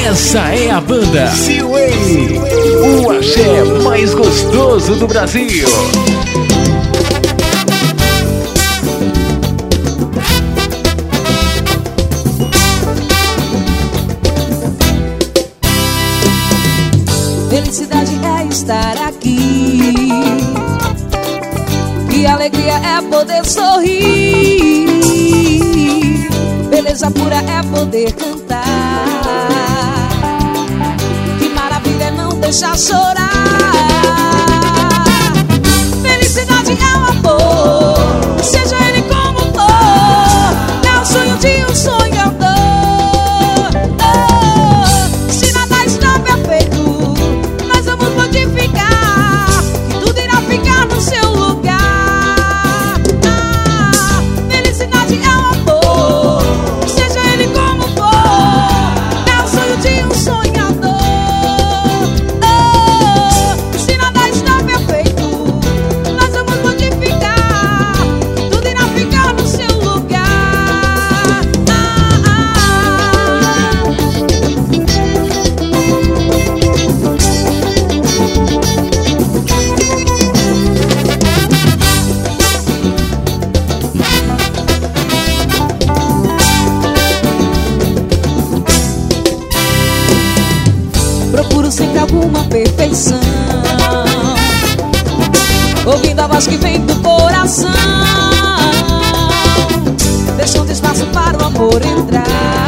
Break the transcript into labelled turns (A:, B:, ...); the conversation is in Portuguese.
A: Essa é a banda Ziwei, o axé mais gostoso do Brasil.
B: Felicidade é estar aqui, e alegria é poder sorrir. Beleza pura é poder cantar, que maravilha é não deixar chorar. Felicidade é o amor, seja ele como for, é o sonho de um sonhador. Se nada está perfeito, nós vamos modificar, que tudo irá ficar no seu lugar. Felicidade é o amor, seja ele como for, é o sonho de um sonhador. Se nada está perfeito, nós vamos modificar, que tudo irá ficar no seu lugar. Procuro sempre alguma perfeição, ouvindo a voz que vem do coração, deixando espaço para o amor entrar.